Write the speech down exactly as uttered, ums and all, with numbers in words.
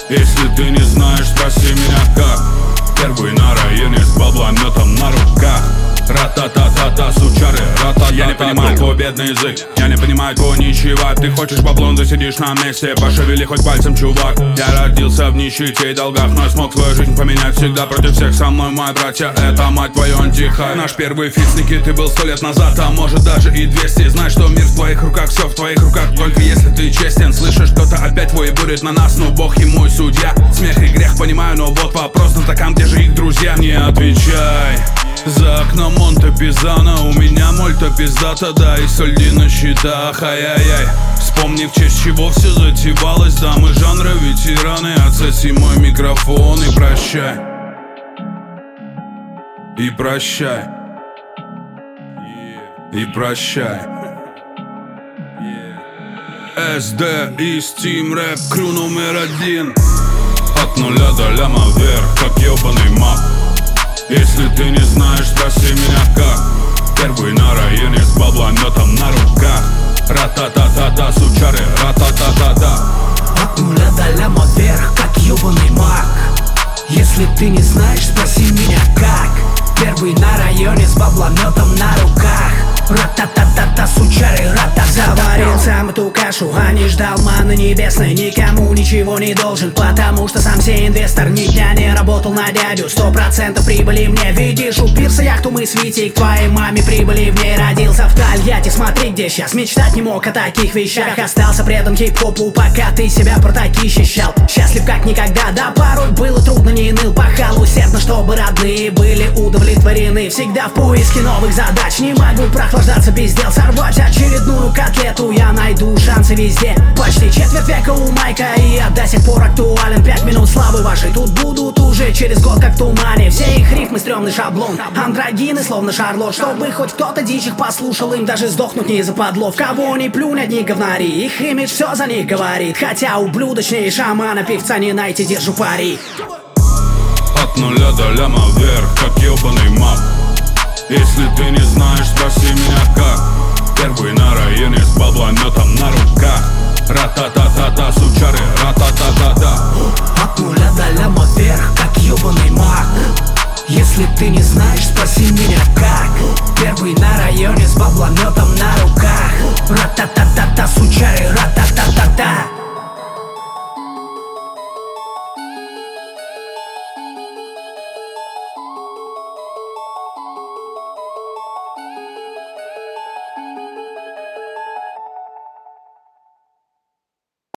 Если ты не знаешь, спроси меня как. Первый на районе с баблометом на руках. Ра-та-та-та-та, сучары, ра-та-та-та. Я не понимаю твой бедный язык, я не понимаю твой ничего. Ты хочешь баблон, ты сидишь на месте, пошевели хоть пальцем, чувак. Я родился в нищете и долгах, но смог свою жизнь поменять. Всегда против всех, со мной мои братья, это мать твою антихай. Наш первый фит с Никитой был сто лет назад, а может даже и двести. Знай, что мир в твоих руках, все в твоих руках, только если ты честен. Слышишь, кто-то опять воебурит на нас, но бог ему и судья. Смех и грех, понимаю, но вот вопрос на таком, где же их друзья? Не отвечай. За окном Монте-Пизано, у меня мольта пиздата, да, и сольди на счетах, ай-яй-яй. Вспомни, в честь чего все затевалось, да, мы жанра ветераны. Отсоси мой микрофон и прощай. И прощай. И прощай. эс дэ и Steam рэп крю номер один. От нуля до ляма вверх, как ебаный мап. Если ты не знаешь, спроси меня как. Первый на районе с баблометом на руках. Ра-та-та-та-та, сучары, ра-та-та-та-та. От нуля до ляма вверх, как ебаный маг. Если ты не знаешь, спроси меня как. Первый на районе с баблометом на руках. Ра-та-та-та-та, сучары, ра-та-та-та. Заварил сам эту кашу, а не ждал маны небесной. Никому ничего не должен, потому что сам себе инвестор. Ни дня не работал на дядю, сто процентов прибыли мне. Видишь, у пирса яхту мы с Витей, к твоей маме прибыли. В ней родился в Тольятти, смотри где сейчас. Мечтать не мог о таких вещах, остался предан хип-хопу, пока ты себя протаки ощущал. Счастлив как никогда, да порой было трудно, не ныл. Пахал усердно, чтобы родные были удовлетворены. Всегда в поиске новых задач, не могу прохлаждаться без дел. Сорвать очередную котлету, я найду шансы везде. Почти четверть века у Майка, и я до сих пор актуален. Пять минут славы вашей тут будут уже через год, как в тумане. Все их рифмы стрёмный шаблон, андрогины словно Шарлот. Чтобы хоть кто-то дичь их послушал, им даже сдохнуть не западло. В кого не плюнь, одни говнари, их имидж все за них говорит. Хотя ублюдочнее шамана певца не найти, держу пари. От нуля до ляма вверх, как ебаный мап. Если ты не знаешь, спроси меня как. Первый на районе с баблометом на руках. Ра-та-та-та-та, сучары, ра-та-та-та-та. От нуля до ляма вверх, как ебаный маг. Если ты не знаешь, спроси меня